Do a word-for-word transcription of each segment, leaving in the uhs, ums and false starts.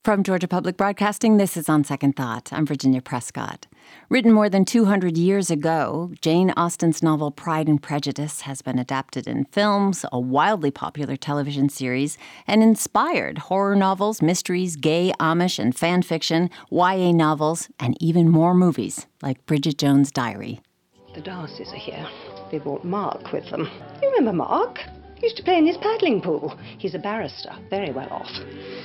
From Georgia Public Broadcasting, this is On Second Thought. I'm Virginia Prescott. Written more than two hundred years ago, Jane Austen's novel Pride and Prejudice has been adapted in films, a wildly popular television series, and inspired horror novels, mysteries, gay, Amish, and fan fiction, Y A novels, and even more movies, like Bridget Jones' Diary. The Darcys are here. They brought Mark with them. You remember Mark? He used to play in his paddling pool. He's a barrister, very well off.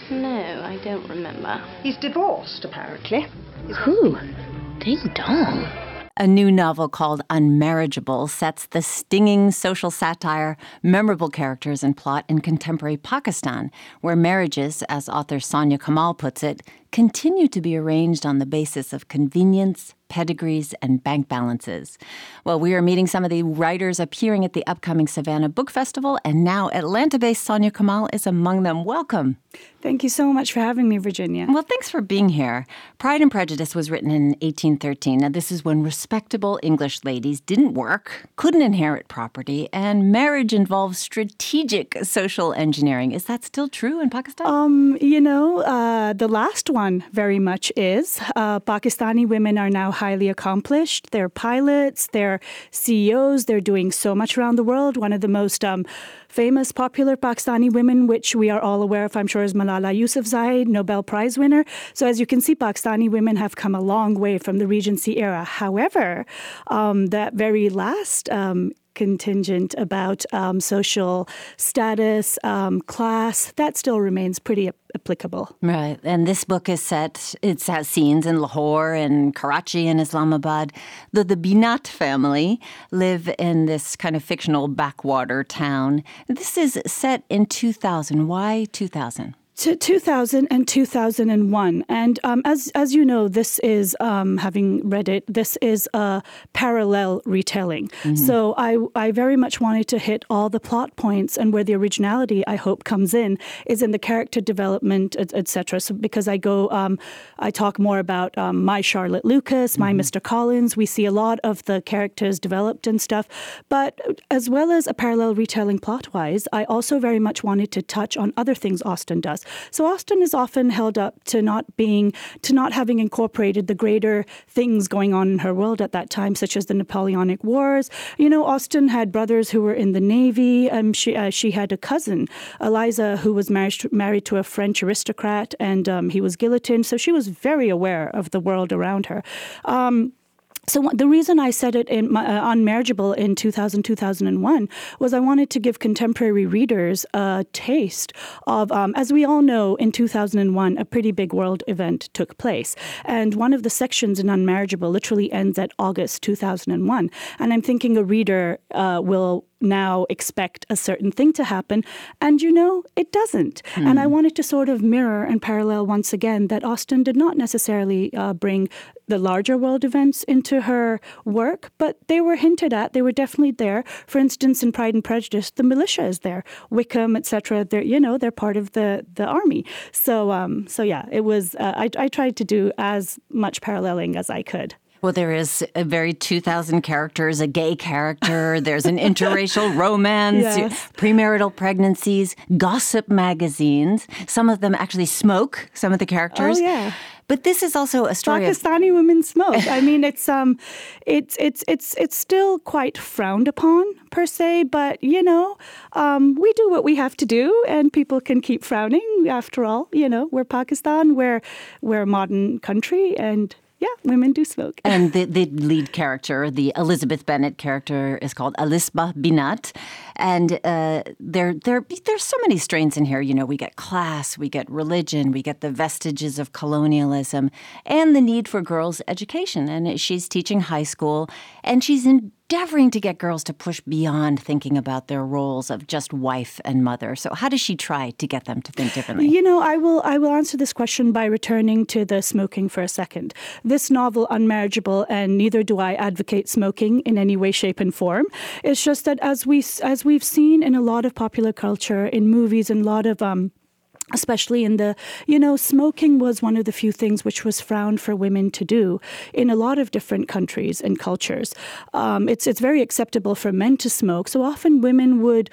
No, I don't remember. He's divorced, apparently. Who? Ding dong. A new novel called Unmarriageable sets the stinging social satire, memorable characters, and plot in contemporary Pakistan, where marriages, as author Sonia Kamal puts it, continue to be arranged on the basis of convenience, pedigrees, and bank balances. Well, we are meeting some of the writers appearing at the upcoming Savannah Book Festival, and now Atlanta-based Sonia Kamal is among them. Welcome. Thank you so much for having me, Virginia. Well, thanks for being here. Pride and Prejudice was written in eighteen thirteen. Now, this is when respectable English ladies didn't work, couldn't inherit property, and marriage involved strategic social engineering. Is that still true in Pakistan? Um, you know, uh, the last one very much is. Uh, Pakistani women are now highly accomplished. They're pilots, they're C E Os, they're doing so much around the world. One of the most um, famous, popular Pakistani women, which we are all aware of, I'm sure, is Malala Yousafzai, Nobel Prize winner. So as you can see, Pakistani women have come a long way from the Regency era. However, um, that very last um, contingent about um, social status, um, class, that still remains pretty applicable. Right. And this book is set, it has scenes in Lahore and Karachi and Islamabad. The, the Binat family live in this kind of fictional backwater town. This is set in two thousand. Why two thousand? To two thousand and two thousand one. And um, as as you know, this is, um, having read it, this is a parallel retelling. Mm-hmm. So I, I very much wanted to hit all the plot points, and where the originality, I hope, comes in is in the character development, et cetera. So because I go, um, I talk more about um, my Charlotte Lucas, my mm-hmm. Mister Collins. We see a lot of the characters developed and stuff. But as well as a parallel retelling plot-wise, I also very much wanted to touch on other things Austen does. So Austen is often held up to not being, to not having incorporated the greater things going on in her world at that time, such as the Napoleonic Wars. You know, Austen had brothers who were in the Navy. Um, she uh, she had a cousin, Eliza, who was married to, married to a French aristocrat, and um, he was guillotined. So she was very aware of the world around her. Um, So the reason I said it in my, uh, Unmarriageable in two thousand, two thousand one was I wanted to give contemporary readers a taste of, um, as we all know, in two thousand one, a pretty big world event took place. And one of the sections in Unmarriageable literally ends at August two thousand one. And I'm thinking a reader uh, will now expect a certain thing to happen. And, you know, it doesn't. Mm. And I wanted to sort of mirror and parallel once again that Austen did not necessarily uh, bring the larger world events into her work, but they were hinted at. They were definitely there. For instance, in Pride and Prejudice, the militia is there. Wickham, et cetera. They're, you know, they're part of the, the army. So, um, so yeah, it was, uh, I, I tried to do as much paralleling as I could. Well, there is a very two thousand characters, a gay character, there's an interracial romance, yes. premarital pregnancies, gossip magazines. Some of them actually smoke, some of the characters. Oh, yeah. But this is also a story Pakistani of... women smoke. I mean, it's um, it's it's it's it's still quite frowned upon per se, but you know, um, we do what we have to do, and people can keep frowning. After all, you know, we're Pakistan, we're we're a modern country, and yeah, women do smoke. And the, the lead character, the Elizabeth Bennet character, is called Alisba Binat. And uh, there, there, there's so many strains in here. You know, we get class, we get religion, we get the vestiges of colonialism, and the need for girls' education. And she's teaching high school, and she's in endeavoring to get girls to push beyond thinking about their roles of just wife and mother. So how does she try to get them to think differently? You know, I will I will answer this question by returning to the smoking for a second. This novel, Unmarriageable, and neither do I advocate smoking in any way, shape, and form. It's just that as we as we've seen in a lot of popular culture, in movies, and a lot of um. especially in the, you know, smoking was one of the few things which was frowned for women to do in a lot of different countries and cultures. Um, it's it's very acceptable for men to smoke. So often women would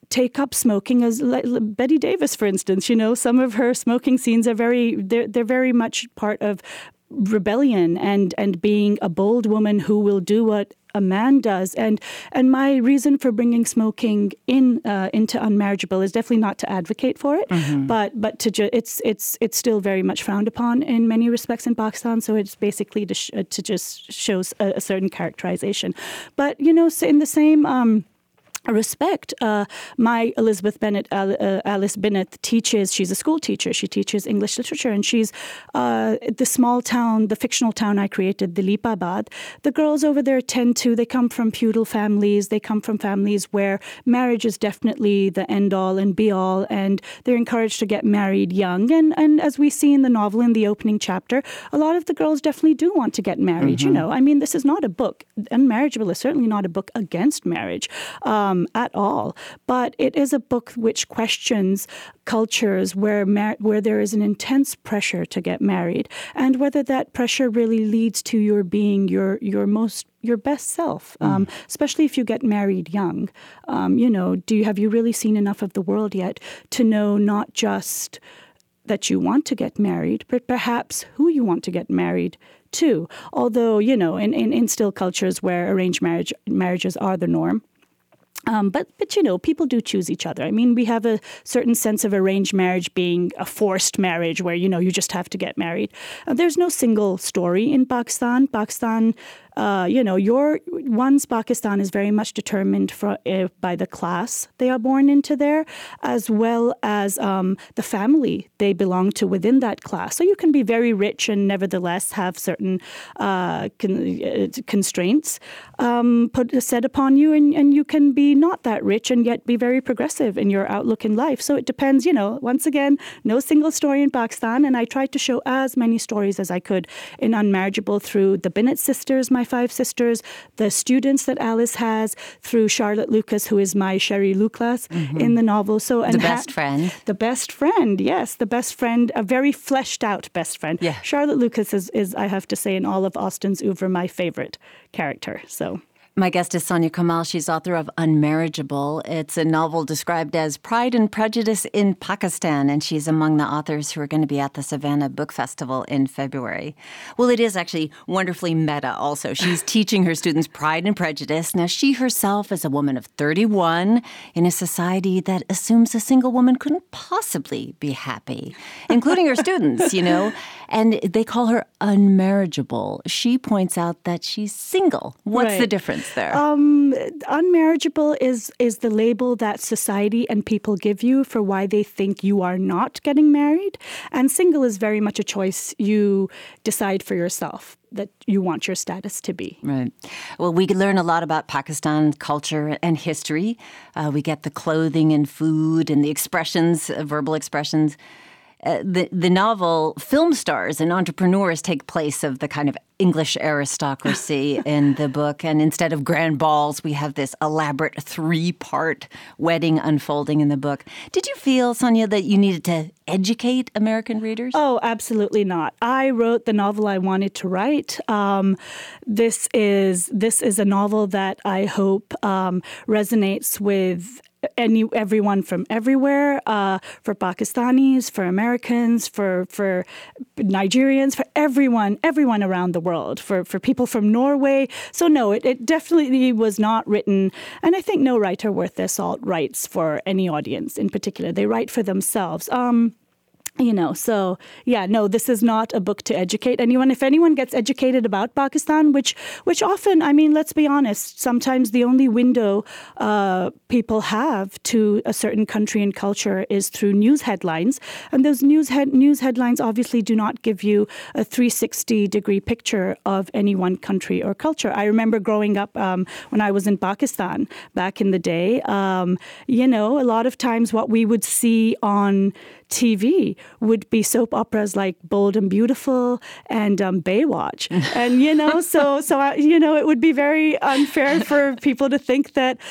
take up smoking as like, Betty Davis, for instance. You know, some of her smoking scenes are very they're they're very much part of rebellion and and being a bold woman who will do what a man does. And and my reason for bringing smoking in uh, into Unmarriageable is definitely not to advocate for it, mm-hmm. but but to ju- it's it's it's still very much frowned upon in many respects in Pakistan. So it's basically to sh- to just shows a, a certain characterization. But you know, so in the same. Um, respect. Uh, my Elizabeth Bennet, uh, uh, Alice Bennett teaches, she's a school teacher. She teaches English literature, and she's uh, the small town, the fictional town I created, the Dilipabad. The girls over there tend to, they come from feudal families. They come from families where marriage is definitely the end all and be all, and they're encouraged to get married young. And, and as we see in the novel, in the opening chapter, a lot of the girls definitely do want to get married. Mm-hmm. You know, I mean, this is not a book. Unmarriageable is certainly not a book against marriage. Um, at all, but it is a book which questions cultures where mar- where there is an intense pressure to get married, and whether that pressure really leads to your being your your most your best self, um, mm. especially if you get married young. Um, you know, do you have you really seen enough of the world yet to know not just that you want to get married, but perhaps who you want to get married to? Although, you know, in, in, in still cultures where arranged marriage marriages are the norm. Um, but, but, you know, people do choose each other. I mean, we have a certain sense of arranged marriage being a forced marriage where, you know, you just have to get married. Uh, there's no single story in Pakistan. Pakistan, uh, you know, your one's Pakistan is very much determined for, uh, by the class they are born into there, as well as um, the family they belong to within that class. So you can be very rich and nevertheless have certain uh, con- uh, constraints um, put set upon you, and, and you can be not that rich and yet be very progressive in your outlook in life. So it depends, you know, once again, no single story in Pakistan. And I tried to show as many stories as I could in Unmarriageable through the Bennett sisters, my five sisters, the students that Alice has, through Charlotte Lucas, who is my Sherry Lucas mm-hmm. in the novel. So and The best ha- friend. The best friend, yes. The best friend, a very fleshed out best friend. Yeah. Charlotte Lucas is, is, I have to say, in all of Austen's oeuvre, my favorite character. So... My guest is Sonia Kamal. She's author of Unmarriageable. It's a novel described as Pride and Prejudice in Pakistan, and she's among the authors who are going to be at the Savannah Book Festival in February. Well, it is actually wonderfully meta also. She's teaching her students Pride and Prejudice. Now, she herself is a woman of thirty-one in a society that assumes a single woman couldn't possibly be happy, including her students, you know, and they call her unmarriageable. She points out that she's single. What's right. the difference there? Um, unmarriageable is is the label that society and people give you for why they think you are not getting married. And single is very much a choice you decide for yourself that you want your status to be. Right. Well, we learn a lot about Pakistan culture and history. Uh, we get the clothing and food and the expressions, uh, verbal expressions. Uh, the the novel film stars and entrepreneurs take place of the kind of English aristocracy in the book. And instead of grand balls, we have this elaborate three-part wedding unfolding in the book. Did you feel, Sonia, that you needed to educate American readers? Oh, absolutely not. I wrote the novel I wanted to write. Um, this is this is a novel that I hope um, resonates with Any everyone from everywhere, uh, for Pakistanis, for Americans, for for Nigerians, for everyone, everyone around the world, for, for people from Norway. So no, it, it definitely was not written, and I think no writer worth their salt writes for any audience in particular. They write for themselves. Um, You know, so, yeah, no, this is not a book to educate anyone. If anyone gets educated about Pakistan, which which often, I mean, let's be honest, sometimes the only window uh, people have to a certain country and culture is through news headlines. And those news head, news headlines obviously do not give you a three sixty degree picture of any one country or culture. I remember growing up um, when I was in Pakistan back in the day, um, you know, a lot of times what we would see on T V would be soap operas like Bold and Beautiful and um, Baywatch. And, you know, so, so uh, you know, it would be very unfair for people to think that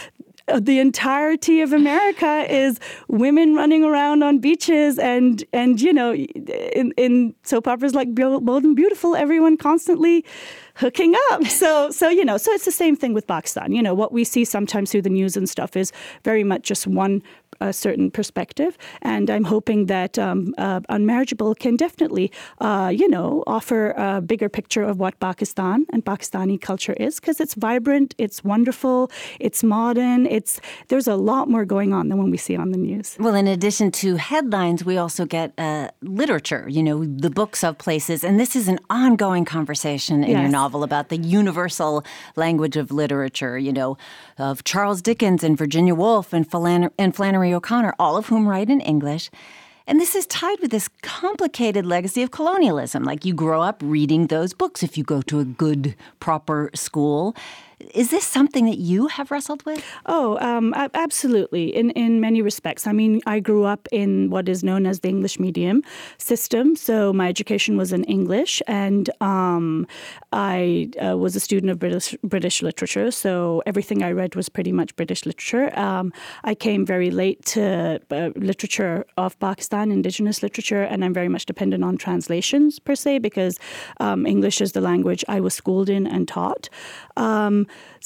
the entirety of America is women running around on beaches and, and you know, in, in soap operas like Bold and Beautiful, everyone constantly hooking up. So, so you know, so it's the same thing with Pakistan. You know, what we see sometimes through the news and stuff is very much just one a certain perspective, and I'm hoping that um, uh, Unmarriageable can definitely, uh, you know, offer a bigger picture of what Pakistan and Pakistani culture is, because it's vibrant, it's wonderful, it's modern, it's there's a lot more going on than when we see on the news. Well, in addition to headlines, we also get uh, literature, you know, the books of places, and this is an ongoing conversation in yes. your novel about the universal language of literature, you know, of Charles Dickens and Virginia Woolf and, Flannery, and Flannery O'Connor, all of whom write in English. And this is tied with this complicated legacy of colonialism. Like, you grow up reading those books if you go to a good, proper school. Is this something that you have wrestled with? Oh, um, absolutely. In in many respects. I mean, I grew up in what is known as the English medium system. So my education was in English, and um, I uh, was a student of British British literature. So everything I read was pretty much British literature. Um, I came very late to uh, literature of Pakistan, indigenous literature, and I'm very much dependent on translations per se, because um, English is the language I was schooled in and taught. Um,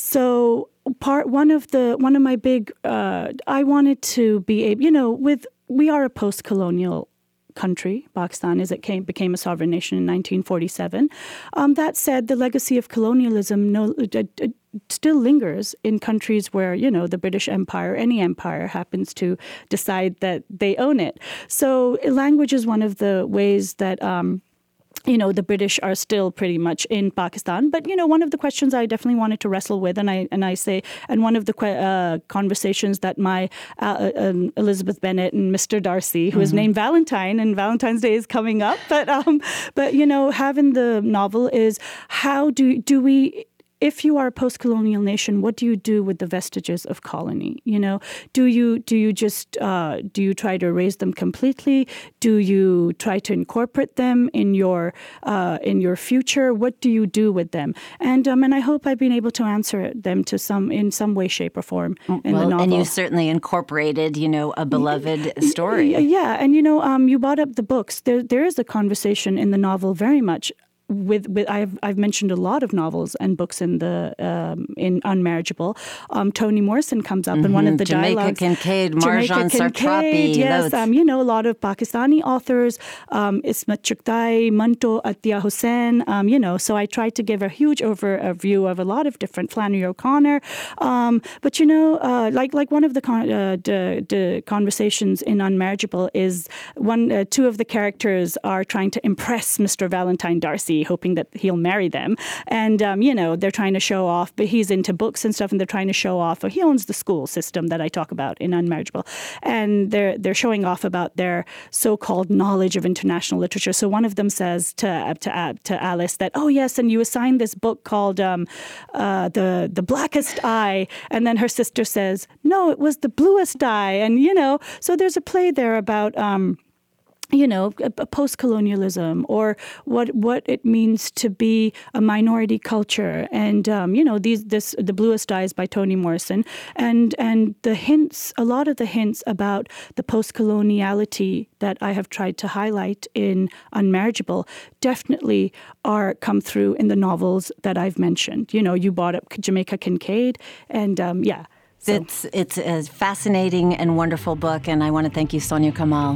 So part one of the one of my big uh, I wanted to be able, you know, with we are a post-colonial country, Pakistan, as it came, became a sovereign nation in nineteen forty-seven. Um, that said, the legacy of colonialism no, uh, uh, still lingers in countries where, you know, the British Empire, any empire, happens to decide that they own it. So language is one of the ways that um, you know, the British are still pretty much in Pakistan. But, you know, one of the questions I definitely wanted to wrestle with, and I and I say, and one of the uh, conversations that my uh, um, Elizabeth Bennet and Mister Darcy, who mm-hmm. is named Valentine, and Valentine's Day is coming up, but, um, but you know, having the novel is how do do we... If you are a post-colonial nation, what do you do with the vestiges of colony? You know, do you do you just uh, do you try to erase them completely? Do you try to incorporate them in your uh, in your future? What do you do with them? And um, and I hope I've been able to answer them to some in some way, shape, or form in well, the novel. And you certainly incorporated, you know, a beloved story. Yeah, and you know, um, you brought up the books. There there is a conversation in the novel very much. With, with I've I've mentioned a lot of novels and books in the um, in Unmarriageable. Um, Toni Morrison comes up mm-hmm. in one of the Jamaica dialogues. Kincaid, Marjan Sartrapi. Yes, um, you know, a lot of Pakistani authors. Um, Ismat Chughtai, Manto Atiya Hussain. Um, you know, so I tried to give a huge overview of a lot of different Flannery O'Connor. Um, but you know, uh, like like one of the, con- uh, the the conversations in Unmarriageable is one uh, two of the characters are trying to impress Mister Valentine Darcy, hoping that he'll marry them. And, um, you know, they're trying to show off, but he's into books and stuff, and they're trying to show off. He owns the school system that I talk about in Unmarriageable. And they're they're showing off about their so-called knowledge of international literature. So one of them says to to, to Alice that, oh, yes, and you assigned this book called um, uh, the, the Blackest Eye. And then her sister says, no, it was the Bluest Eye. And, you know, so there's a play there about... Um, you know, post-colonialism or what what it means to be a minority culture. And, um, you know, these this The Bluest Eye by Toni Morrison. And and the hints, a lot of the hints about the post-coloniality that I have tried to highlight in Unmarriageable definitely are come through in the novels that I've mentioned. You know, you brought up Jamaica Kincaid and, um, yeah. So. It's, it's a fascinating and wonderful book, and I want to thank you, Sonia Kamal.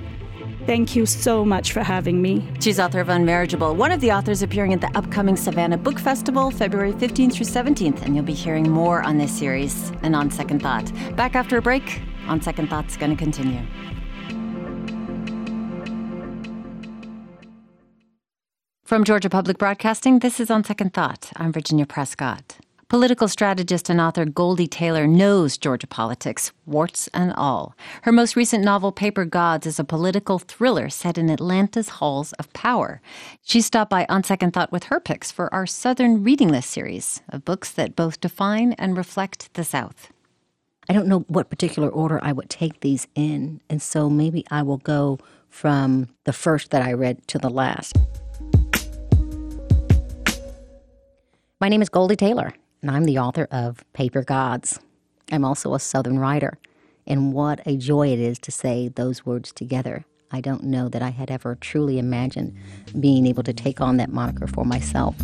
Thank you so much for having me. She's author of Unmarriageable, one of the authors appearing at the upcoming Savannah Book Festival, February fifteenth through seventeenth. And you'll be hearing more on this series and On Second Thought. Back after a break, On Second Thought's going to continue. From Georgia Public Broadcasting, this is On Second Thought. I'm Virginia Prescott. Political strategist and author Goldie Taylor knows Georgia politics, warts and all. Her most recent novel, Paper Gods, is a political thriller set in Atlanta's halls of power. She stopped by On Second Thought with her picks for our Southern Reading List series of books that both define and reflect the South. I don't know what particular order I would take these in, and so maybe I will go from the first that I read to the last. My name is Goldie Taylor, and I'm the author of Paper Gods. I'm also a Southern writer. And what a joy it is to say those words together. I don't know that I had ever truly imagined being able to take on that moniker for myself.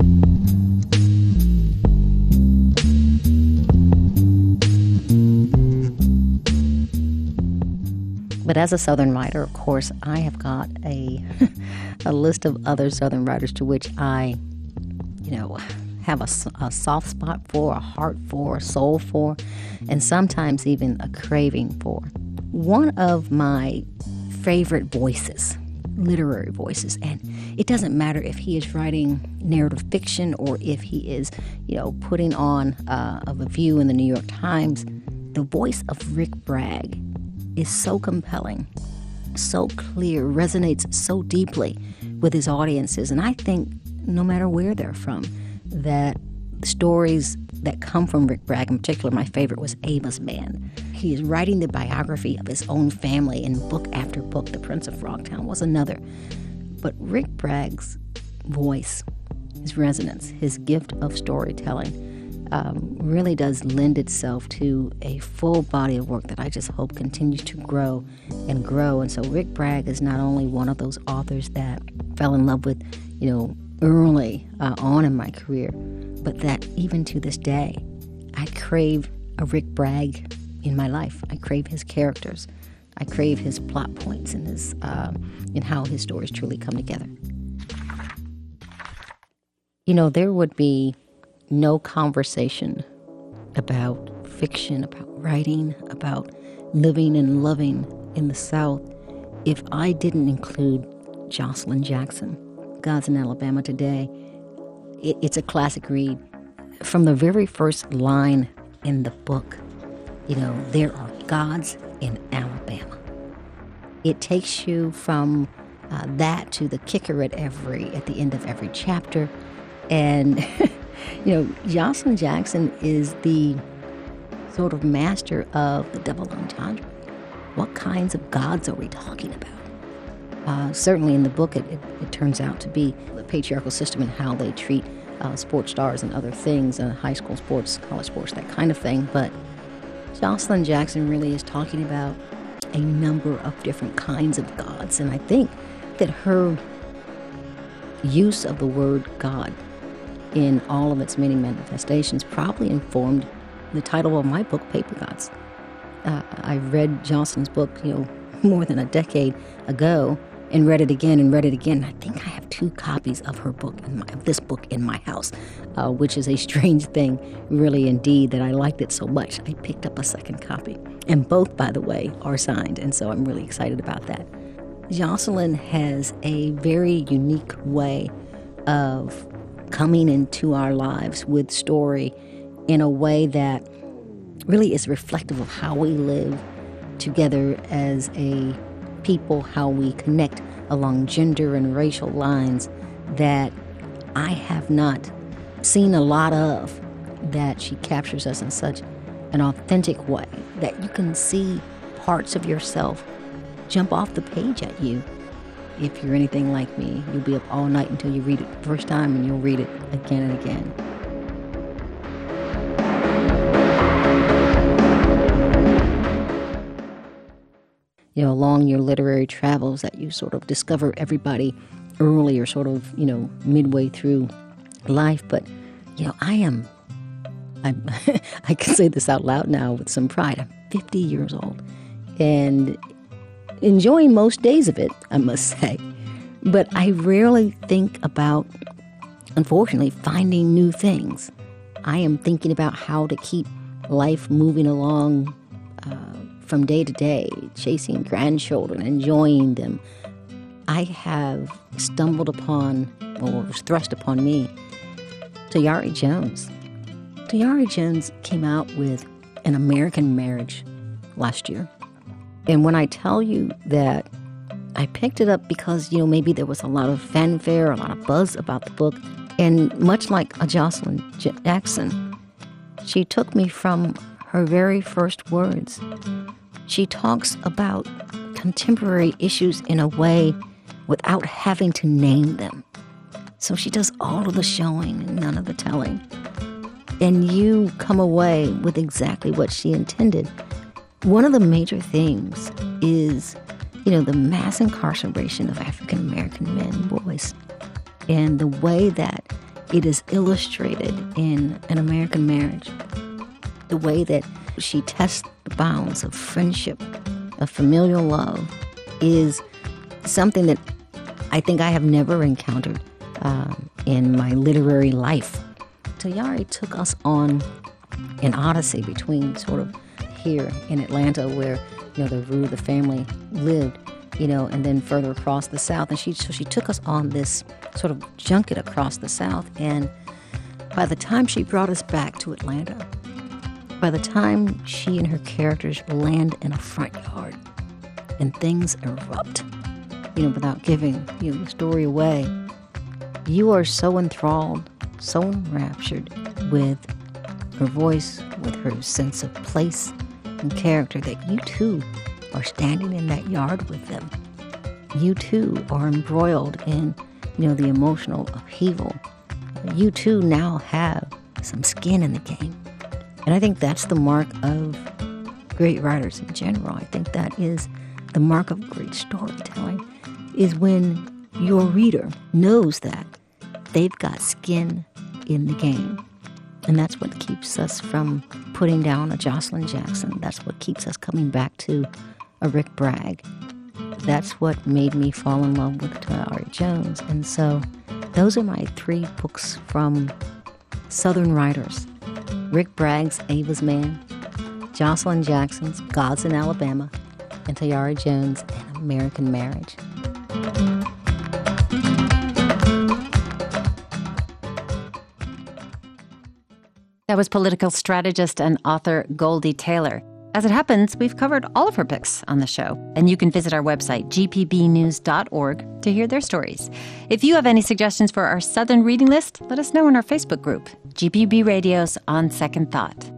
But as a Southern writer, of course, I have got a a list of other Southern writers to which I, you know, have a, a soft spot for, a heart for, a soul for, and sometimes even a craving for. One of my favorite voices, literary voices, and it doesn't matter if he is writing narrative fiction or if he is, you know, putting on uh, a review in the New York Times, the voice of Rick Bragg is so compelling, so clear, resonates so deeply with his audiences. And I think no matter where they're from, that stories that come from Rick Bragg, in particular, my favorite was Ava's Band. He is writing the biography of his own family in book after book. The Prince of Frogtown was another. But Rick Bragg's voice, his resonance, his gift of storytelling, Um, really does lend itself to a full body of work that I just hope continues to grow and grow. And so Rick Bragg is not only one of those authors that fell in love with, you know, early uh, on in my career, but that even to this day, I crave a Rick Bragg in my life. I crave his characters. I crave his plot points and his uh, and how his stories truly come together. You know, there would be no conversation about fiction, about writing, about living and loving in the South if I didn't include Jocelyn Jackson. Gods in Alabama Today. It, it's a classic read. From the very first line in the book, you know, there are gods in Alabama. It takes you from uh, that to the kicker at every at the end of every chapter, and you know, Jocelyn Jackson is the sort of master of the double entendre. What kinds of gods are we talking about? Uh, certainly in the book, it, it, it turns out to be the patriarchal system and how they treat uh, sports stars and other things, uh, high school sports, college sports, that kind of thing. But Jocelyn Jackson really is talking about a number of different kinds of gods. And I think that her use of the word God in all of its many manifestations probably informed the title of my book, Paper Gods. Uh, I read Jocelyn's book, you know, more than a decade ago, and read it again and read it again. I think I have two copies of her book, in my, of this book in my house, uh, which is a strange thing, really indeed, that I liked it so much. I picked up a second copy. And both, by the way, are signed, and so I'm really excited about that. Jocelyn has a very unique way of coming into our lives with story in a way that really is reflective of how we live together as a people, how we connect along gender and racial lines that I have not seen a lot of, that she captures us in such an authentic way that you can see parts of yourself jump off the page at you. If you're anything like me, you'll be up all night until you read it the first time, and you'll read it again and again. You know, along your literary travels that you sort of discover everybody early or sort of, you know, midway through life. But, you know, I am, I'm, I can say this out loud now with some pride. I'm fifty years old and enjoying most days of it, I must say. But I rarely think about, unfortunately, finding new things. I am thinking about how to keep life moving along uh, from day to day, chasing grandchildren, enjoying them. I have stumbled upon, or was thrust upon me, Tayari Jones. Tayari Jones came out with An American Marriage last year. And when I tell you that I picked it up because, you know, maybe there was a lot of fanfare, a lot of buzz about the book, and much like a Jocelyn Jackson, she took me from her very first words. She talks about contemporary issues in a way without having to name them. So she does all of the showing and none of the telling. and you come away with exactly what she intended. One of the major things is, you know, the mass incarceration of African American men and boys, and the way that it is illustrated in An American Marriage, the way that she tests the bounds of friendship, of familial love, is something that I think I have never encountered uh, in my literary life. Tayari took us on an odyssey between sort of here in Atlanta, where, you know, the Rue, the family lived, you know, and then further across the South. And she so she took us on this sort of junket across the South. And by the time she brought us back to Atlanta, by the time she and her characters land in a front yard and things erupt, you know, without giving, you know, the story away, you are so enthralled, so enraptured with her voice, with her sense of place and character, that you too are standing in that yard with them. You too are embroiled in, you know, the emotional upheaval. You too now have some skin in the game. And I think that's the mark of great writers in general. I think that is the mark of great storytelling, is when your reader knows that they've got skin in the game. And that's what keeps us from putting down a Jocelyn Jackson. That's what keeps us coming back to a Rick Bragg. That's what made me fall in love with Tayari Jones. And so those are my three books from Southern writers. Rick Bragg's Ava's Man, Jocelyn Jackson's Gods in Alabama, and Tayari Jones' An American Marriage. That was political strategist and author Goldie Taylor. As it happens, we've covered all of her picks on the show, and you can visit our website, g p b news dot org, to hear their stories. If you have any suggestions for our Southern reading list, let us know in our Facebook group, G P B Radio's On Second Thought.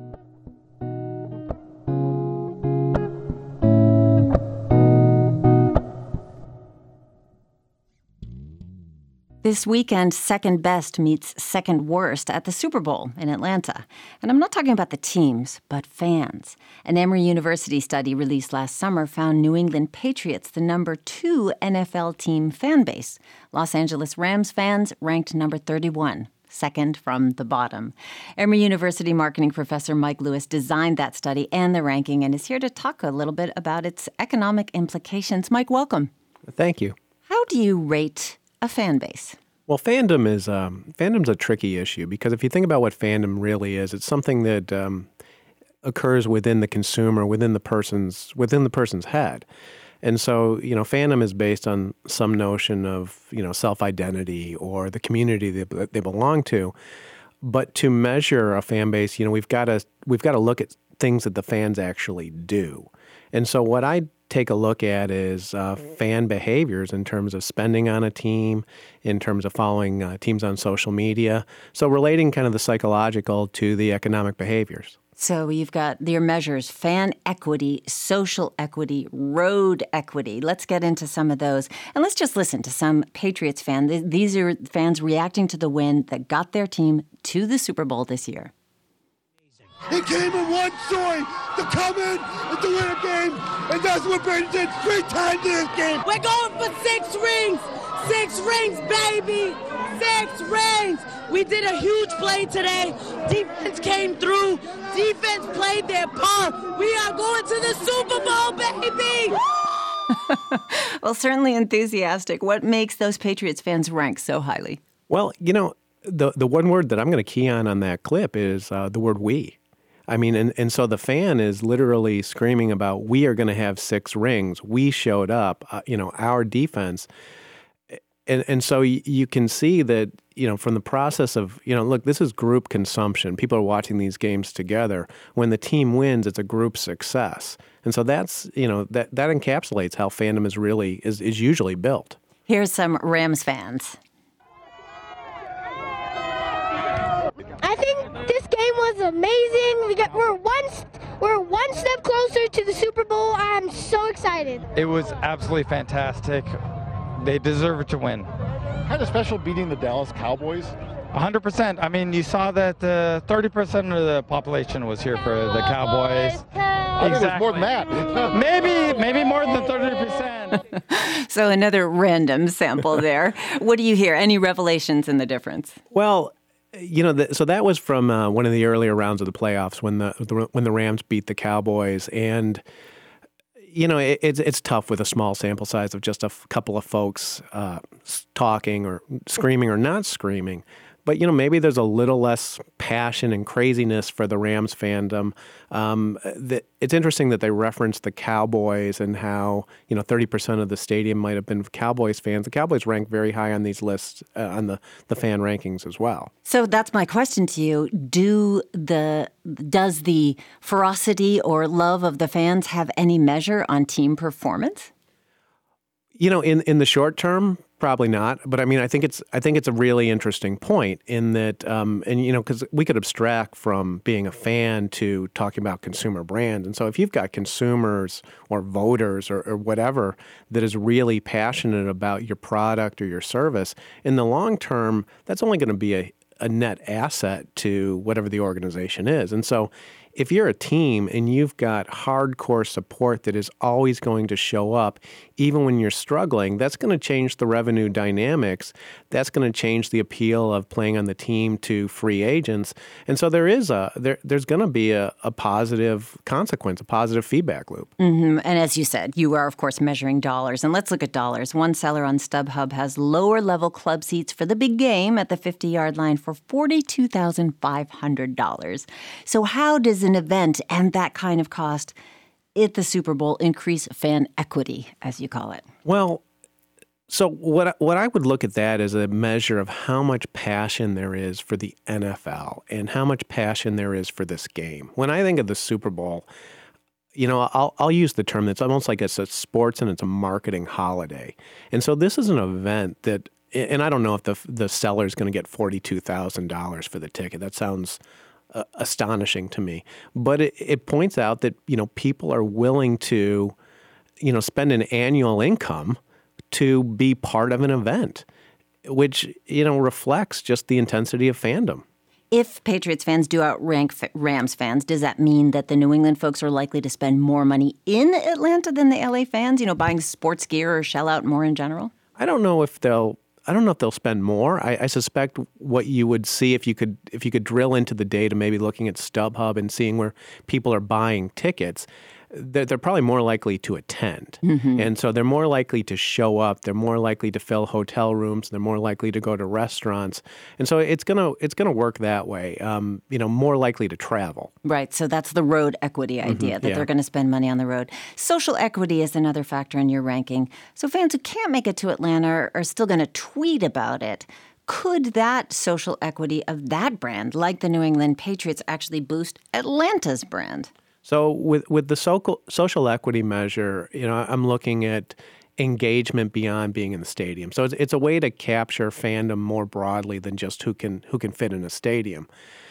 This weekend, Second Best meets Second Worst at the Super Bowl in Atlanta. And I'm not talking about the teams, but fans. An Emory University study released last summer found New England Patriots the number two N F L team fan base. Los Angeles Rams fans ranked number thirty-one, second from the bottom. Emory University marketing professor Mike Lewis designed that study and the ranking and is here to talk a little bit about its economic implications. Mike, welcome. Thank you. How do you rate a fan base? Well, fandom is um, fandom's a tricky issue because if you think about what fandom really is, it's something that um, occurs within the consumer, within the person's within the person's head. And so, you know, fandom is based on some notion of, you know, self-identity or the community that they belong to. But to measure a fan base, you know, we've got to we've got to look at things that the fans actually do. And so what I take a look at is uh, fan behaviors in terms of spending on a team, in terms of following uh, teams on social media. So relating kind of the psychological to the economic behaviors. So you've got your measures: fan equity, social equity, road equity. Let's get into some of those. And let's just listen to some Patriots fans. These are fans reacting to the win that got their team to the Super Bowl this year. He came in one story to come in and to win a game, and that's what Brady did three times in this game. We're going for six rings, six rings, baby, six rings. We did a huge play today. Defense came through. Defense played their part. We are going to the Super Bowl, baby. Well, certainly enthusiastic. What makes those Patriots fans rank so highly? Well, you know, the the one word that I'm going to key on on that clip is uh, the word we. I mean, and, and so the fan is literally screaming about, we are going to have six rings. We showed up, uh, you know, our defense. And and so y- you can see that, you know, from the process of, you know, look, this is group consumption. People are watching these games together. When the team wins, it's a group success. And so that's, you know, that, that encapsulates how fandom is really, is, is usually built. Here's some Rams fans. I think this game was amazing. We got we're one we're one step closer to the Super Bowl. I'm so excited. It was absolutely fantastic. They deserve it to win. Kind of special beating the Dallas Cowboys. one hundred percent. I mean, you saw that uh, thirty percent of the population was here for the Cowboys. I think it was more than that. maybe, maybe more than thirty percent. So another random sample there. What do you hear? Any revelations in the difference? Well, you know, the, so that was from uh, one of the earlier rounds of the playoffs when the, the when the Rams beat the Cowboys, and you know, it, it's it's tough with a small sample size of just a f- couple of folks uh, talking or screaming or not screaming. But, you know, maybe there's a little less passion and craziness for the Rams fandom. Um, the, it's interesting that they referenced the Cowboys and how, you know, thirty percent of the stadium might have been Cowboys fans. The Cowboys rank very high on these lists, uh, on the, the fan rankings as well. So that's my question to you. Do the does the ferocity or love of the fans have any measure on team performance? You know, in, in the short term, probably not. But I mean, I think it's I think it's a really interesting point in that, um, and you know, because we could abstract from being a fan to talking about consumer brands. And so, if you've got consumers or voters or, or whatever that is really passionate about your product or your service, in the long term, that's only going to be a, a net asset to whatever the organization is. And so, if you're a team and you've got hardcore support that is always going to show up, even when you're struggling, that's going to change the revenue dynamics. That's going to change the appeal of playing on the team to free agents. And so there is a there, there's going to be a, a positive consequence, a positive feedback loop. Mm-hmm. And as you said, you are, of course, measuring dollars. And let's look at dollars. One seller on StubHub has lower-level club seats for the big game at the fifty-yard line for forty-two thousand five hundred dollars. So how does an event and that kind of cost at the Super Bowl increase fan equity, as you call it? Well, so what what I would look at that as a measure of how much passion there is for the N F L and how much passion there is for this game. When I think of the Super Bowl, you know, I'll I'll use the term that's almost like it's a sports and it's a marketing holiday. And so this is an event that, and I don't know if the the seller is going to get forty-two thousand dollars for the ticket. That sounds Uh, astonishing to me, but it, it points out that, you know, people are willing to, you know, spend an annual income to be part of an event, which, you know, reflects just the intensity of fandom. If Patriots fans do outrank Rams fans, does that mean that the New England folks are likely to spend more money in Atlanta than the L A fans, you know, buying sports gear or shell out more in general? I don't know if they'll I don't know if they'll spend more. I, I suspect what you would see if you could if you could drill into the data, maybe looking at StubHub and seeing where people are buying tickets, they're, they're probably more likely to attend. Mm-hmm. And so they're more likely to show up. They're more likely to fill hotel rooms. They're more likely to go to restaurants. And so it's gonna it's gonna work that way. Um, you know, more likely to travel. Right. So that's the road equity idea, mm-hmm. that yeah. they're going to spend money on the road. Social equity is another factor in your ranking. So fans who can't make it to Atlanta are, are still going to tweet about it. Could that social equity of that brand, like the New England Patriots, actually boost Atlanta's brand? So with with the social social equity measure, you know, I'm looking at engagement beyond being in the stadium. So it's it's a way to capture fandom more broadly than just who can who can fit in a stadium.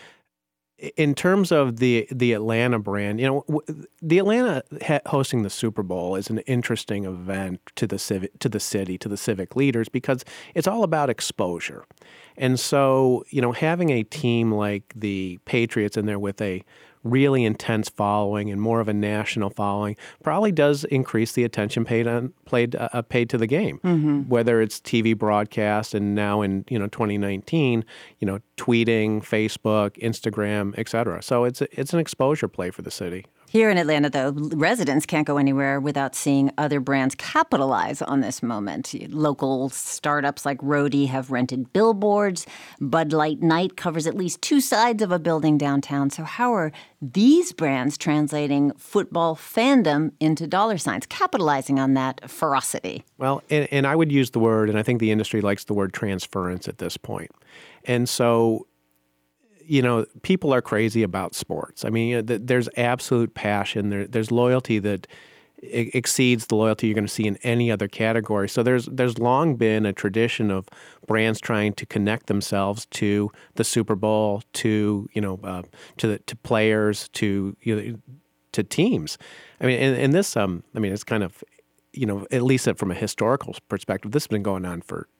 In terms of the the Atlanta brand, you know, the Atlanta hosting the Super Bowl is an interesting event to the civic to the city, to the civic leaders, because it's all about exposure. And so, you know, having a team like the Patriots in there with a really intense following and more of a national following probably does increase the attention paid on played uh, paid to the game, mm-hmm. whether it's T V broadcast and now in you know twenty nineteen, you know, tweeting, Facebook, Instagram, et cetera. So it's a, it's an exposure play for the city. Here in Atlanta, though, residents can't go anywhere without seeing other brands capitalize on this moment. Local startups like Roadie have rented billboards. Bud Light Night covers at least two sides of a building downtown. So how are these brands translating football fandom into dollar signs, capitalizing on that ferocity? Well, and, and I would use the word, and I think the industry likes the word transference at this point. And so, you know, people are crazy about sports. I mean, there's absolute passion. There, there's loyalty that exceeds the loyalty you're going to see in any other category. So there's there's long been a tradition of brands trying to connect themselves to the Super Bowl, to you know, uh, to the, to players, to you know, to teams. I mean, and, and this, um, I mean, it's kind of, you know, at least from a historical perspective, this has been going on for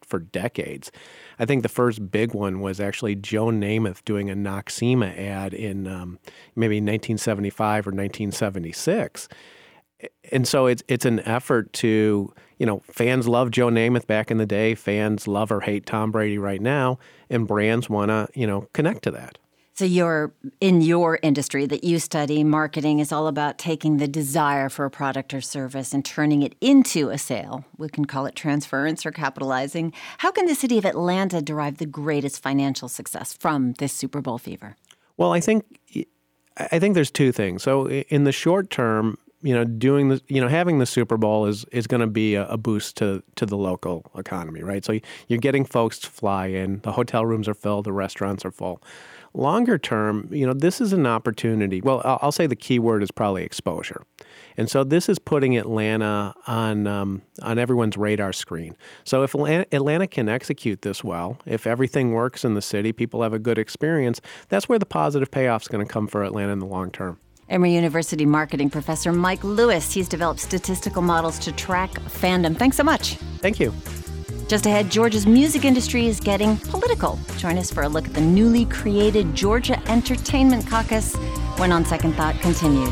for decades. I think the first big one was actually Joe Namath doing a Noxzema ad in um, maybe nineteen seventy-five or nineteen seventy-six. And so it's it's an effort to, you know, fans love Joe Namath back in the day. Fans love or hate Tom Brady right now. And brands want to, you know, connect to that. So you're in your industry that you study, marketing is all about taking the desire for a product or service and turning it into a sale. We can call it transference or capitalizing. How can the city of Atlanta derive the greatest financial success from this Super Bowl fever? Well, I think I think there's two things. So in the short term, you know, doing the, you know, having the Super Bowl is is going to be a, a boost to to the local economy, right? So you're getting folks to fly in. The hotel rooms are filled. The restaurants are full. Longer term, you know, this is an opportunity. Well, I'll, I'll say the key word is probably exposure. And so this is putting Atlanta on um, on everyone's radar screen. So if Atlanta, Atlanta can execute this well, if everything works in the city, people have a good experience, that's where the positive payoff is going to come for Atlanta in the long term. Emory University marketing professor Mike Lewis. He's developed statistical models to track fandom. Thanks so much. Thank you. Just ahead, Georgia's music industry is getting political. Join us for a look at the newly created Georgia Entertainment Caucus when On Second Thought continues.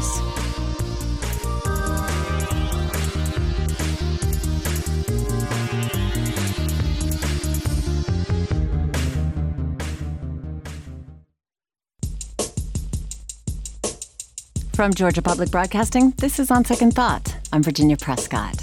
From Georgia Public Broadcasting, this is On Second Thought. I'm Virginia Prescott.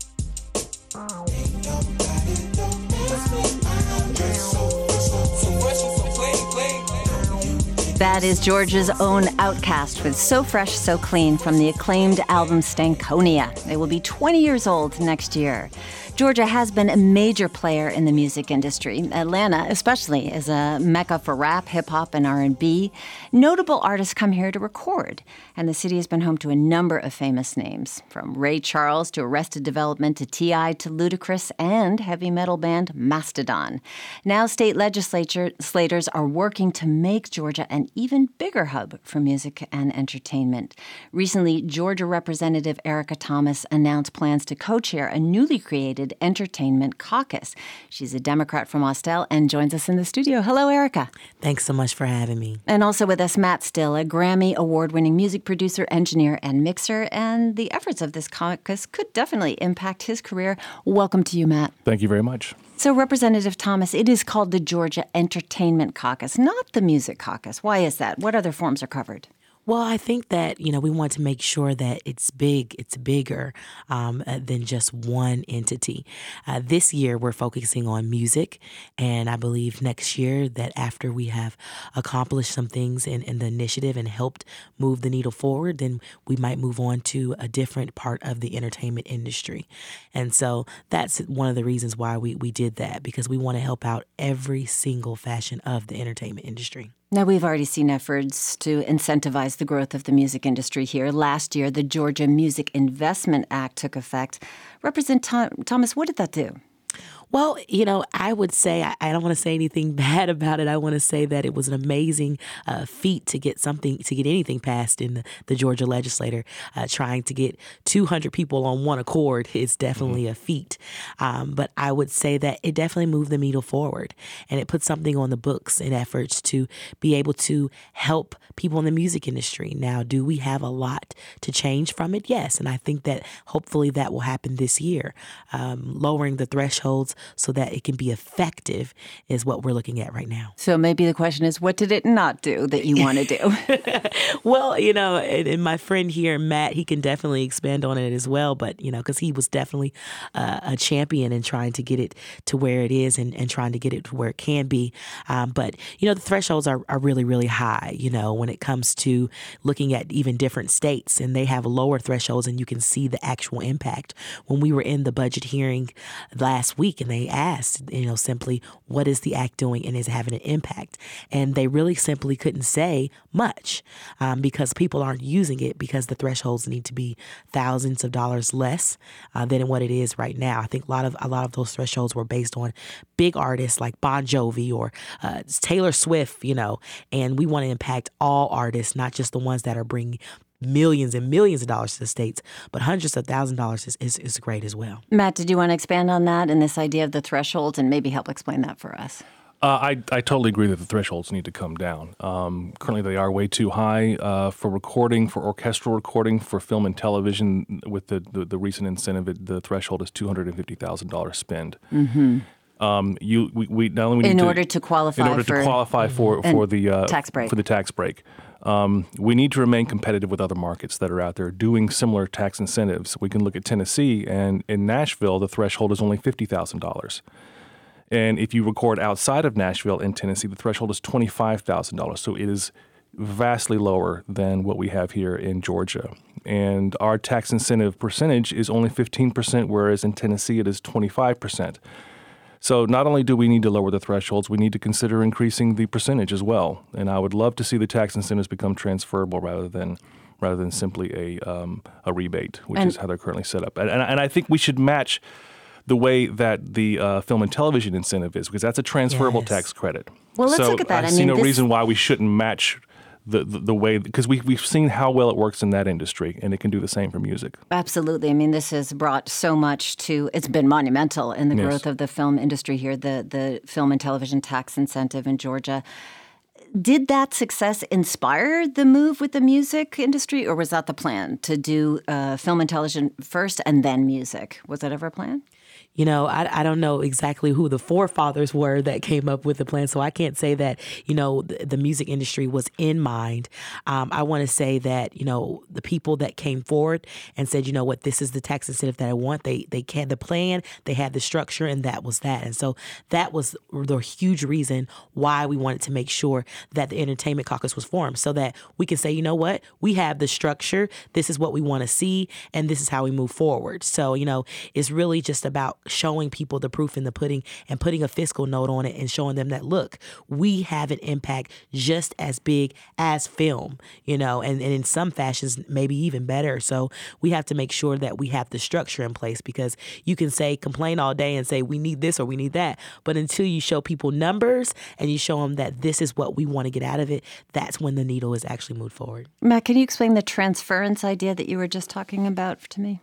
That is Georgia's own Outkast with So Fresh, So Clean from the acclaimed album Stankonia. It will be twenty years old next year. Georgia has been a major player in the music industry. Atlanta, especially, is a mecca for rap, hip-hop, and R and B. Notable artists come here to record, and the city has been home to a number of famous names, from Ray Charles to Arrested Development to T I to Ludacris and heavy metal band Mastodon. Now state legislators are working to make Georgia an even bigger hub for music and entertainment. Recently, Georgia Representative Erica Thomas announced plans to co-chair a newly created Entertainment Caucus. She's a Democrat from Austell and joins us in the studio. Hello, Erica. Thanks so much for having me. And also with us, Matt Still, a Grammy award-winning music producer, engineer, and mixer. And the efforts of this caucus could definitely impact his career. Welcome to you, Matt. Thank you very much. So, Representative Thomas, it is called the Georgia Entertainment Caucus, not the Music Caucus. Why is that? What other forms are covered? Well, I think that, you know, we want to make sure that it's big, it's bigger um, than just one entity. Uh, this year, we're focusing on music, and I believe next year that after we have accomplished some things in, in the initiative and helped move the needle forward, then we might move on to a different part of the entertainment industry. And so that's one of the reasons why we, we did that, because we want to help out every single fashion of the entertainment industry. Now, we've already seen efforts to incentivize the growth of the music industry here. Last year, the Georgia Music Investment Act took effect. Representative Thomas, what did that do? Well, you know, I would say, I, I don't want to say anything bad about it. I want to say that it was an amazing uh, feat to get something, to get anything passed in the, the Georgia legislature. Uh, trying to get two hundred people on one accord is definitely mm-hmm. a feat. Um, but I would say that it definitely moved the needle forward, and it put something on the books in efforts to be able to help people in the music industry. Now, do we have a lot to change from it? Yes. And I think that hopefully that will happen this year. Um, lowering the thresholds so that it can be effective is what we're looking at right now. So maybe the question is, what did it not do that you want to do? Well, you know, and, and my friend here, Matt, he can definitely expand on it as well. But, you know, because he was definitely uh, a champion in trying to get it to where it is and, and trying to get it to where it can be. Um, but, you know, the thresholds are, are really, really high, you know, when it comes to looking at even different states, and they have lower thresholds and you can see the actual impact. When we were in the budget hearing last week, and they asked, you know, simply, what is the act doing and is it having an impact? And they really simply couldn't say much um, because people aren't using it, because the thresholds need to be thousands of dollars less uh, than what it is right now. I think a lot of a lot of those thresholds were based on big artists like Bon Jovi or uh, Taylor Swift, you know, and we want to impact all artists, not just the ones that are bringing millions and millions of dollars to the states, but hundreds of thousands of dollars is, is, is great as well. Matt, did you want to expand on that and this idea of the thresholds and maybe help explain that for us? Uh, I, I totally agree that the thresholds need to come down. Um, currently, they are way too high uh, for recording, for orchestral recording, for film and television. With the, the, the recent incentive, it, the threshold is two hundred fifty thousand dollars spend. Mm-hmm. Um, you we, we not only we need in to, order to qualify in order for, to qualify for for the uh, tax break. for the tax break. Um, we need to remain competitive with other markets that are out there doing similar tax incentives. We can look at Tennessee, and in Nashville, the threshold is only fifty thousand dollars. And if you record outside of Nashville in Tennessee, the threshold is twenty-five thousand dollars. So it is vastly lower than what we have here in Georgia. And our tax incentive percentage is only fifteen percent, whereas in Tennessee it is twenty-five percent. So not only do we need to lower the thresholds, we need to consider increasing the percentage as well. And I would love to see the tax incentives become transferable rather than rather than simply a um, a rebate, which and, is how they're currently set up. And, and, and I think we should match the way that the uh, film and television incentive is, because that's a transferable yes. tax credit. Well, let's so look at that. I, I see mean, no this... reason why we shouldn't match the, the, the way, because we, we've seen how well it works in that industry, and it can do the same for music. Absolutely. I mean, this has brought so much to, it's been monumental in the yes. growth of the film industry here, the, the film and television tax incentive in Georgia. Did that success inspire the move with the music industry, or was that the plan, to do uh, film and television first and then music? Was that ever a plan? You know, I, I don't know exactly who the forefathers were that came up with the plan, so I can't say that, you know, the, the music industry was in mind. Um, I want to say that, you know, the people that came forward and said, you know what, this is the tax incentive that I want, they they had the plan, they had the structure, and that was that. And so that was the huge reason why we wanted to make sure that the Entertainment Caucus was formed, so that we can say, you know what, we have the structure, this is what we want to see, and this is how we move forward. So, you know, it's really just about showing people the proof in the pudding and putting a fiscal note on it and showing them that, look, we have an impact just as big as film, you know, and, and in some fashions, maybe even better. So we have to make sure that we have the structure in place, because you can say, complain all day and say, we need this or we need that. But until you show people numbers and you show them that this is what we want to get out of it, that's when the needle is actually moved forward. Matt, can you explain the transference idea that you were just talking about to me?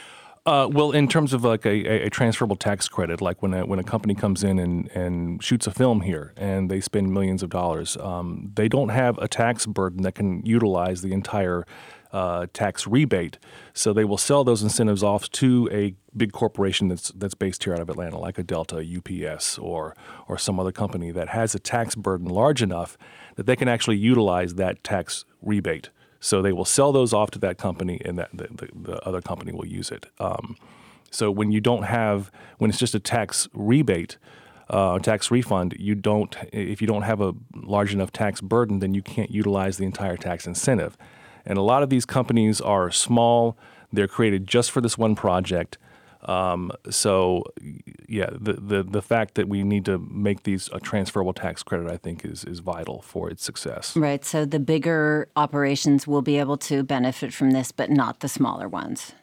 Uh, well, in terms of like a, a transferable tax credit, like when a, when a company comes in and, and shoots a film here and they spend millions of dollars, um, they don't have a tax burden that can utilize the entire uh, tax rebate. So they will sell those incentives off to a big corporation that's that's based here out of Atlanta, like a Delta, U P S, or or some other company that has a tax burden large enough that they can actually utilize that tax rebate. So they will sell those off to that company, and that the, the, the other company will use it. Um, so when you don't have, when it's just a tax rebate, uh, tax refund, you don't. If you don't have a large enough tax burden, then you can't utilize the entire tax incentive. And a lot of these companies are small; they're created just for this one project. Um, so, yeah, the, the the fact that we need to make these a transferable tax credit, I think, is is vital for its success. Right. So the bigger operations will be able to benefit from this, but not the smaller ones.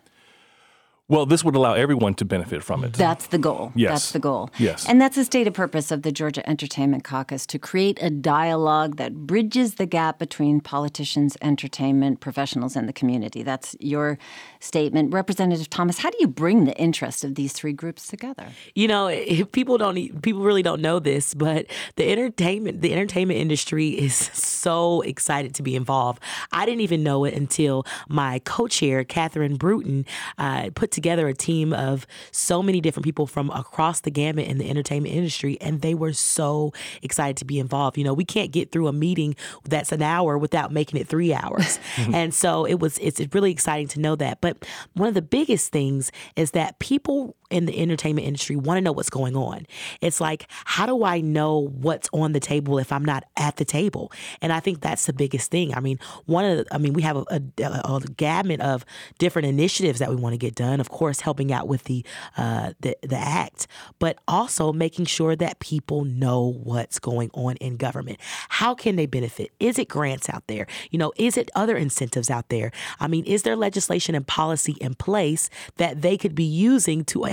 Well, this would allow everyone to benefit from it. That's the goal. Yes. That's the goal. Yes. And that's the stated purpose of the Georgia Entertainment Caucus, to create a dialogue that bridges the gap between politicians, entertainment professionals, and the community. That's your statement. Representative Thomas, how do you bring the interest of these three groups together? You know, people don't, people really don't know this, but the entertainment, the entertainment industry is so excited to be involved. I didn't even know it until my co-chair, Catherine Bruton, uh, put together a team of so many different people from across the gamut in the entertainment industry, and they were so excited to be involved. You know, we can't get through a meeting that's an hour without making it three hours. And so it was, it's really exciting to know that. But one of the biggest things is that people in the entertainment industry want to know what's going on. It's like, how do I know what's on the table if I'm not at the table? And I think that's the biggest thing. I mean, one of the, I mean, we have a, a, a gamut of different initiatives that we want to get done. Of course, helping out with the, uh, the the act, but also making sure that people know what's going on in government. How can they benefit? Is it grants out there? You know, is it other incentives out there? I mean, is there legislation and policy in place that they could be using to help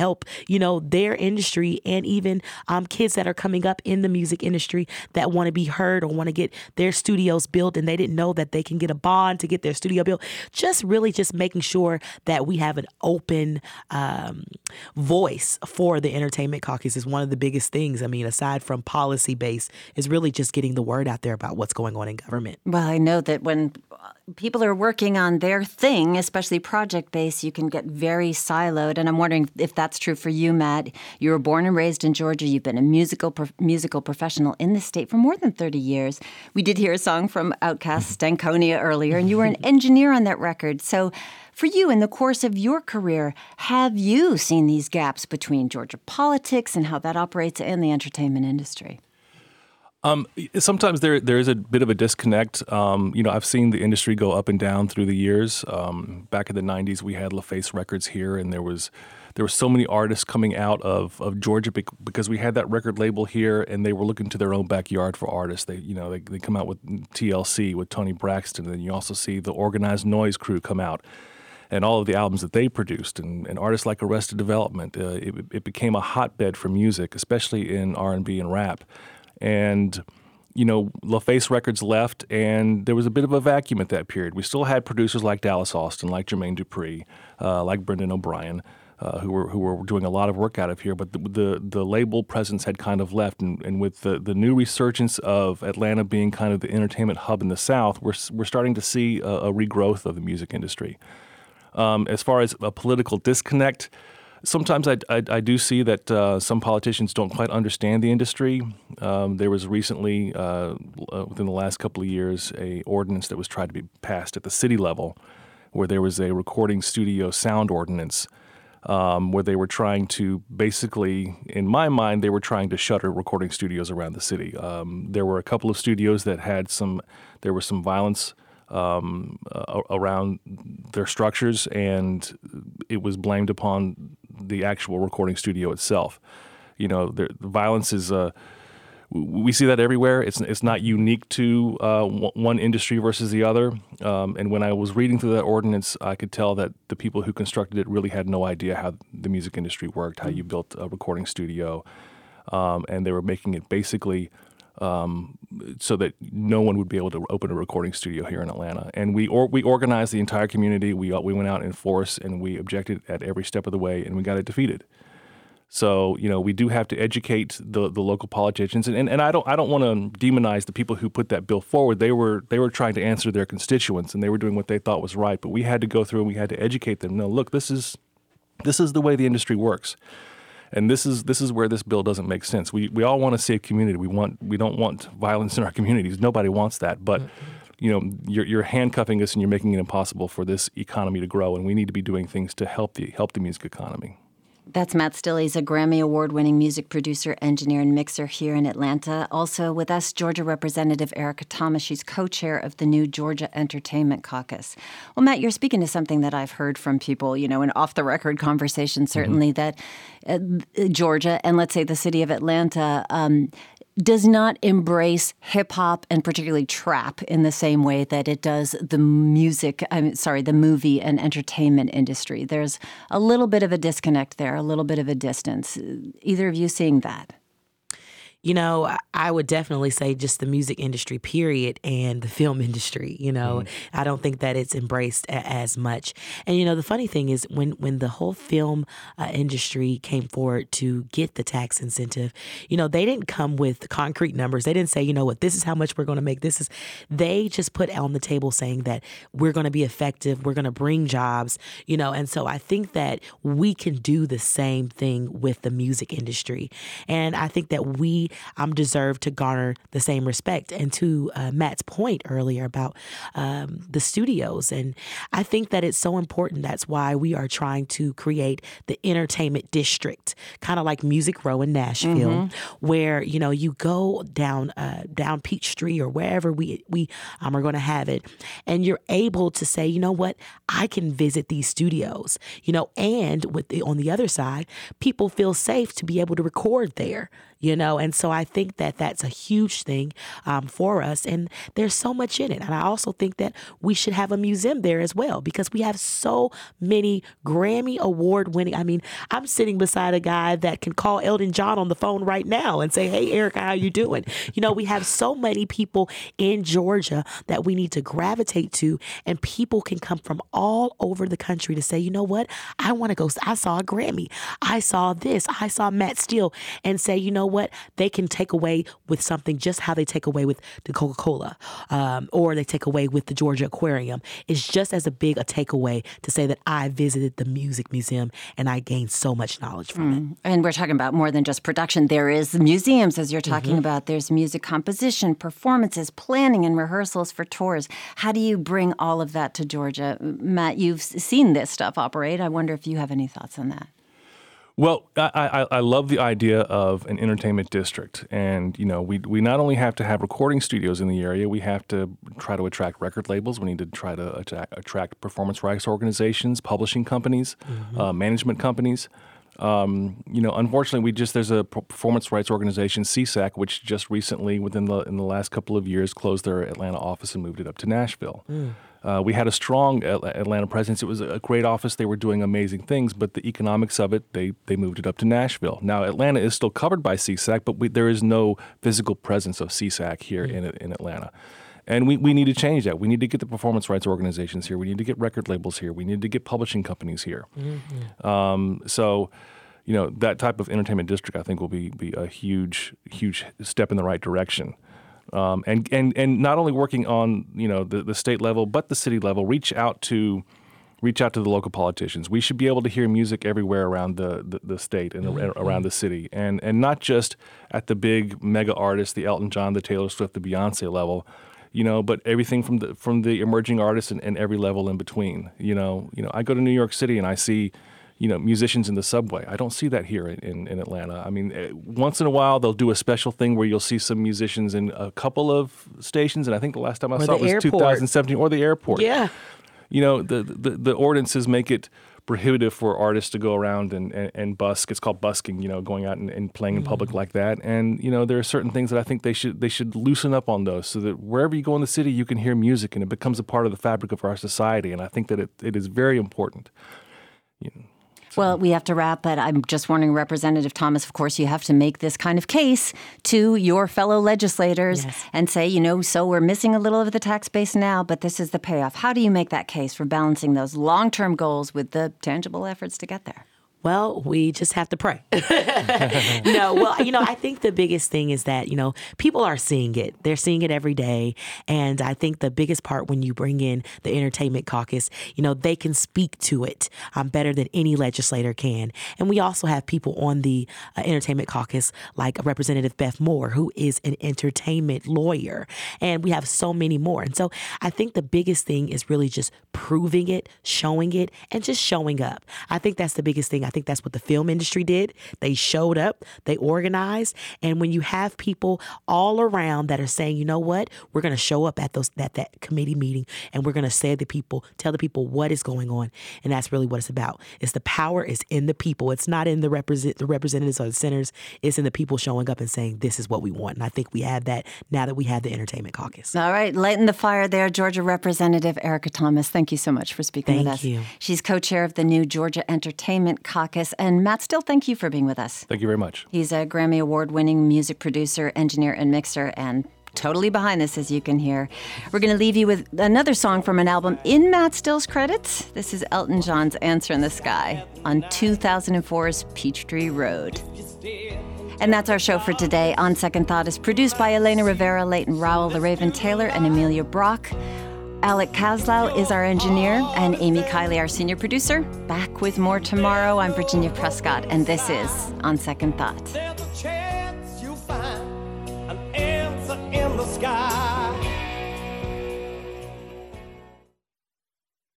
help, you know, their industry and even um, kids that are coming up in the music industry that want to be heard or want to get their studios built and they didn't know that they can get a bond to get their studio built. Just really just making sure that we have an open um, voice for the Entertainment Caucus is one of the biggest things. I mean, aside from policy based, is really just getting the word out there about what's going on in government. Well, I know that when people are working on their thing, especially project-based, you can get very siloed. And I'm wondering if that's true for you, Matt. You were born and raised in Georgia. You've been a musical pro- musical professional in the state for more than thirty years. We did hear a song from Outkast, Stankonia, earlier, and you were an engineer on that record. So for you, in the course of your career, have you seen these gaps between Georgia politics and how that operates and the entertainment industry? Um, sometimes there there is a bit of a disconnect. Um, you know, I've seen the industry go up and down through the years. Um, back in the nineties, we had LaFace Records here, and there was there were so many artists coming out of, of Georgia because we had that record label here, and they were looking to their own backyard for artists. They you know they they come out with T L C with Tony Braxton, and you also see the Organized Noise crew come out, and all of the albums that they produced, and, and artists like Arrested Development. Uh, it, it became a hotbed for music, especially in R and B and rap. And, you know, LaFace Records left, and there was a bit of a vacuum at that period. We still had producers like Dallas Austin, like Jermaine Dupri, uh, like Brendan O'Brien, uh, who were who were doing a lot of work out of here. But the the, the label presence had kind of left, and, and with the, the new resurgence of Atlanta being kind of the entertainment hub in the South, we're we're starting to see a, a regrowth of the music industry. Um, as far as a political disconnect, sometimes I, I, I do see that uh, some politicians don't quite understand the industry. Um, there was recently, uh, within the last couple of years, a ordinance that was tried to be passed at the city level, where there was a recording studio sound ordinance, um, where they were trying to basically, in my mind, they were trying to shutter recording studios around the city. Um, there were a couple of studios that had some, there was some violence um, uh, around their structures, and it was blamed upon the actual recording studio itself. You know, the, the violence is, uh, we see that everywhere. It's it's not unique to uh, w- one industry versus the other. Um, and when I was reading through that ordinance, I could tell that the people who constructed it really had no idea how the music industry worked, how you built a recording studio. Um, and they were making it basically um, so that no one would be able to open a recording studio here in Atlanta. And we or, we organized the entire community. We we went out in force, and we objected at every step of the way, and we got it defeated. So, you know, we do have to educate the, the local politicians, and, and, and I don't I don't want to demonize the people who put that bill forward. They were they were trying to answer their constituents, and they were doing what they thought was right. But we had to go through and we had to educate them. No, look, this is this is the way the industry works. And this is this is where this bill doesn't make sense. We we all want to save community. We want we don't want violence in our communities. Nobody wants that. But you know, you're you're handcuffing us and you're making it impossible for this economy to grow. And we need to be doing things to help the help the music economy. That's Matt Stille. He's a Grammy Award-winning music producer, engineer, and mixer here in Atlanta. Also with us, Georgia Representative Erica Thomas. She's co-chair of the new Georgia Entertainment Caucus. Well, Matt, you're speaking to something that I've heard from people, you know, in off-the-record conversation, certainly, mm-hmm. that uh, Georgia, and let's say the city of Atlanta, um, does not embrace hip-hop and particularly trap in the same way that it does the music, I'm sorry, the movie and entertainment industry. There's a little bit of a disconnect there, a little bit of a distance. Either of you seeing that? You know, I would definitely say just the music industry, period, and the film industry. You know, mm-hmm. I don't think that it's embraced a- as much. And, you know, the funny thing is when, when the whole film uh, industry came forward to get the tax incentive, you know, they didn't come with concrete numbers. They didn't say, you know what, this is how much we're going to make. This is, they just put on the table saying that we're going to be effective. We're going to bring jobs, you know, and so I think that we can do the same thing with the music industry. And I think that we I'm deserved to garner the same respect. And to uh, Matt's point earlier about um, the studios, and I think that it's so important. That's why we are trying to create the entertainment district, kind of like Music Row in Nashville, mm-hmm. where, you know, you go down uh, down Peachtree or wherever we we um, are going to have it, and you're able to say, you know what, I can visit these studios, you know, and with the, on the other side, people feel safe to be able to record there. you know, and so I think that that's a huge thing um, for us, and there's so much in it. And I also think that we should have a museum there as well, because we have so many Grammy award winning. I mean, I'm sitting beside a guy that can call Elton John on the phone right now and say, hey, Erica, how you doing? You know, we have so many people in Georgia that we need to gravitate to, and people can come from all over the country to say, you know what, I want to go. I saw a Grammy. I saw this. I saw Matt Steele, and say, you know what, they can take away with something just how they take away with the Coca-Cola um, or they take away with the Georgia Aquarium. It's just as a big a takeaway to say that I visited the Music Museum and I gained so much knowledge from mm. it. And we're talking about more than just production. There is museums, as you're talking mm-hmm. about. There's music composition, performances, planning, and rehearsals for tours. How do you bring all of that to Georgia? Matt, you've seen this stuff operate. I wonder if you have any thoughts on that. Well, I, I, I love the idea of an entertainment district. And, you know, we we not only have to have recording studios in the area, we have to try to attract record labels. We need to try to attract, attract performance rights organizations, publishing companies, mm-hmm. uh, management companies. Um, you know, unfortunately, we just there's a performance rights organization, C S A C, which just recently, within the in the last couple of years, closed their Atlanta office and moved it up to Nashville. Mm. Uh, we had a strong Atlanta presence. It was a great office. They were doing amazing things, but the economics of it, they they moved it up to Nashville. Now, Atlanta is still covered by C S A C, but we, there is no physical presence of C S A C here mm. in in Atlanta. And we, we need to change that. We need to get the performance rights organizations here. We need to get record labels here. We need to get publishing companies here. Mm-hmm. Um, so, you know, that type of entertainment district, I think, will be be a huge, huge step in the right direction. Um, and, and and not only working on, you know, the, the state level, but the city level, reach out to reach out to the local politicians. We should be able to hear music everywhere around the, the, the state and mm-hmm. around the city, and and not just at the big mega artists, the Elton John, the Taylor Swift, the Beyonce level, you know, but everything from the from the emerging artists and, and every level in between. You know, you know, I go to New York City and I see, you know, musicians in the subway. I don't see that here in, in Atlanta. I mean, once in a while they'll do a special thing where you'll see some musicians in a couple of stations, and I think the last time I or saw it was airport. two thousand seventeen, or the airport. Yeah. You know, the, the, the ordinances make it prohibitive for artists to go around and, and, and busk. It's called busking, you know, going out and, and playing in public mm-hmm. like that. And, you know, there are certain things that I think they should they should loosen up on those, so that wherever you go in the city, you can hear music and it becomes a part of the fabric of our society. And I think that it, it is very important. You know. Well, we have to wrap, but I'm just warning Representative Thomas, of course, you have to make this kind of case to your fellow legislators yes. and say, you know, so we're missing a little of the tax base now, but this is the payoff. How do you make that case for balancing those long-term goals with the tangible efforts to get there? Well, we just have to pray. No, well, you know, I think the biggest thing is that, you know, people are seeing it. They're seeing it every day. And I think the biggest part when you bring in the Entertainment Caucus, you know, they can speak to it um, better than any legislator can. And we also have people on the uh, Entertainment Caucus like Representative Beth Moore, who is an entertainment lawyer. And we have so many more. And so I think the biggest thing is really just proving it, showing it, and just showing up. I think that's the biggest thing. I think that's what the film industry did. They showed up, they organized, and when you have people all around that are saying, you know what, we're going to show up at those at that committee meeting, and we're going to say to the people, tell the people what is going on, and that's really what it's about. It's the power is in the people. It's not in the represent the representatives or the senators. It's in the people showing up and saying, this is what we want. And I think we have that now that we have the Entertainment Caucus. All right, lighten the fire there, Georgia Representative Erica Thomas. Thank you so much for speaking Thank with us. You. She's co-chair of the new Georgia Entertainment Caucus. And Matt Steele, thank you for being with us. Thank you very much. He's a Grammy Award-winning music producer, engineer, and mixer, and totally behind this, as you can hear. We're going to leave you with another song from an album in Matt Steele's credits. This is Elton John's Answer in the Sky on two thousand four's Peachtree Road. And that's our show for today. On Second Thought is produced by Elena Rivera, Leighton Rowell, LaRaven Taylor, and Amelia Brock. Alec Kaslow is our engineer, and Amy Kiley, our senior producer. Back with more tomorrow. I'm Virginia Prescott, and this is On Second Thought.